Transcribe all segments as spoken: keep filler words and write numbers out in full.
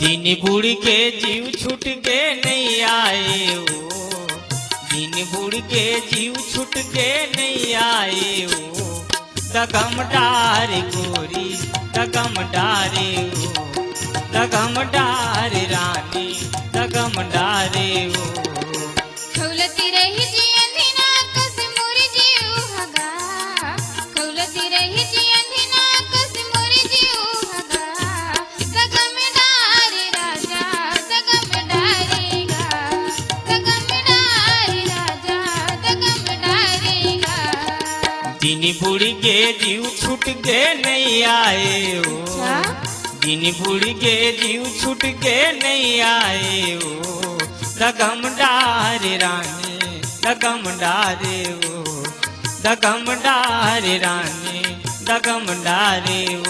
दिन बुढ़ के जीव छूट के नहीं आए हो, दिन बुढ़ के जीव छूट के नहीं आए हो। दगम डारे गोरी दगम डारे हो, दगम डारे रानी दगम डारे हो। खौलती रही जी अंधिना कस मोर जीव हगा, खौलती रही जी अंधिना कस मोर जीव हगा। दगम डारे राजा दगम डारेगा, दगम डारे राजा दगम डारेगा। दिन बुढ़ के जीव छूट के नहीं आए हो, दिन बुढ़ के जीव छूट के नहीं आए हो। दगम डारे रानी दगम डारे हो, दगम डारे रानी दगम डारे हो।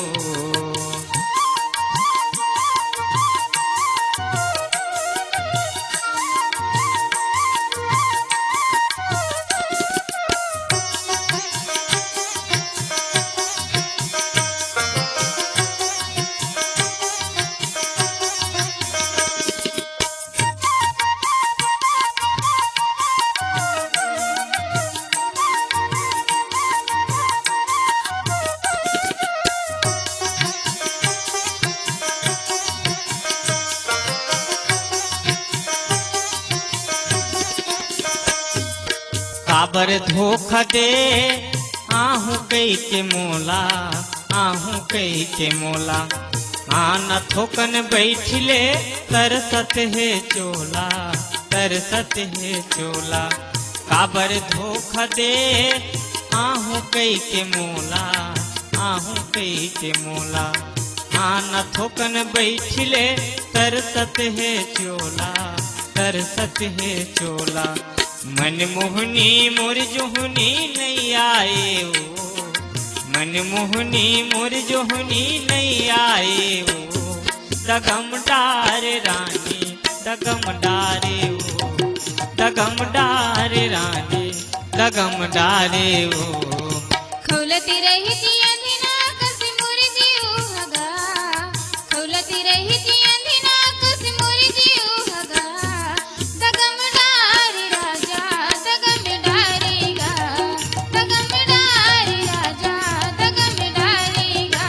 काबर धोखा दे आहू कई के मोला, आहू कई के मोला। आना थोकन बैठिले तरसत है चोला, तरसत है चोला। काबर धोखा दे आहू कई के मोला, आहू कई के मोला। आना थोकन बैठिले तरसत है चोला, तरसत है चोला। मन मोहनी मोर जोहनी नहीं आए हो, मन मोहनी मोर जोहनी नहीं आए हो। दगम डारे रानी दगम डारे हो, दगम डारे रानी दगम डारे हो। खौलती रही जी अंधिना कस मोर जीव हगा, खौलती रही जी अंधिना कस मोर जीव हगा। दगम डारे राजा दगम डारेगा, दगम डारे राजा दगम डारेगा।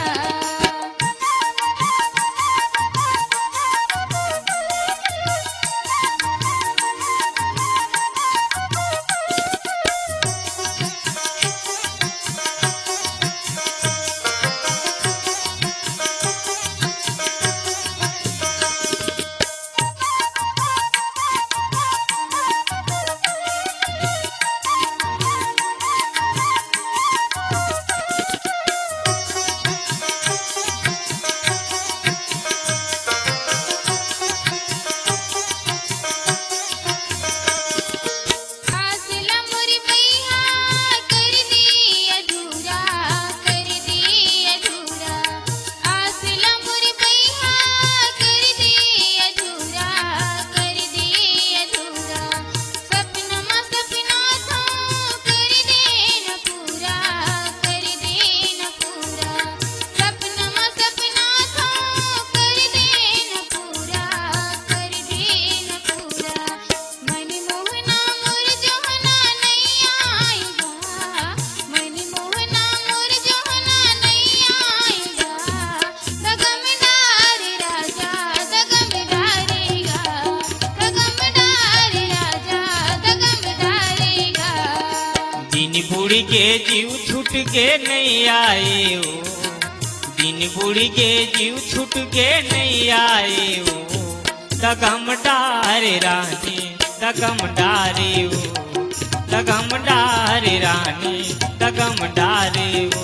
आसला मोरी मैया कर दी अधूरा, कर दी अधूरा। आसला मोरी मैया कर दी अधूरा, कर दी अधूरा। सपनमा सपना था कर दे न पूरा, कर दे न पूरा। सपनमा सपना था कर दे न पूरा, कर दे न पूरा। मन मोहना मोर जोहना नहीं आएगा, मन मोहना मोर जोहना नहीं आएगा। दगम डारे राजा दगम डारेगा, दगम डारे राजा दगम डारेगा। दिन बुढ़ के जीव छूट के नहीं आए हो, दिन बुढ़ के जीव छूट के नहीं आए हो। दगम डारे रानी दगम डारे हो, दगम डारे रानी दगम डारे हो।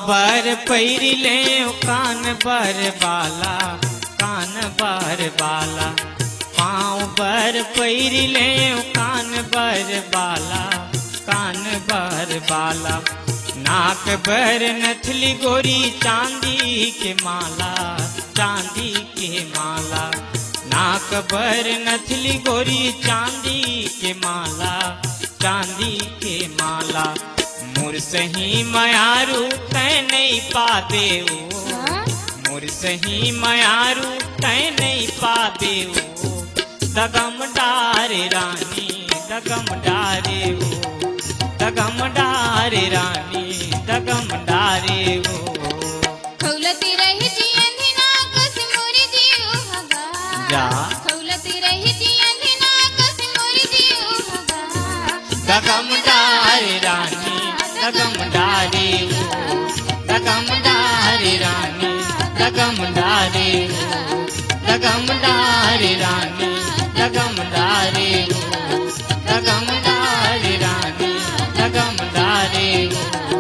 बर पैरी ले कान बर बाला कान बर बाला पाँव बर पैरी ले कान बर बाला कान बर बाला नाक बर नथली गोरी चांदी के माला चांदी के माला नाक बर नथली गोरी चांदी के माला चांदी के माला मोर सही मयारू तै नहीं पाबे ओ मोर सही मयारू तै नहीं पाबे ओ दगम डारे रानी दगम डारे ओ दगम डारे रानी दगम डारे ओ खौलती रही जी अंधना कस मोरी जीव भगा जा खौलती रही जी अंधना कस मोरी जीव भगा दगम डारे रानी दगम डारे ओ दगम डारे रानी दगम डारे ओ दगम डारे रानी दगम डारे ओ दगम डारे रानी दगम डारे ओ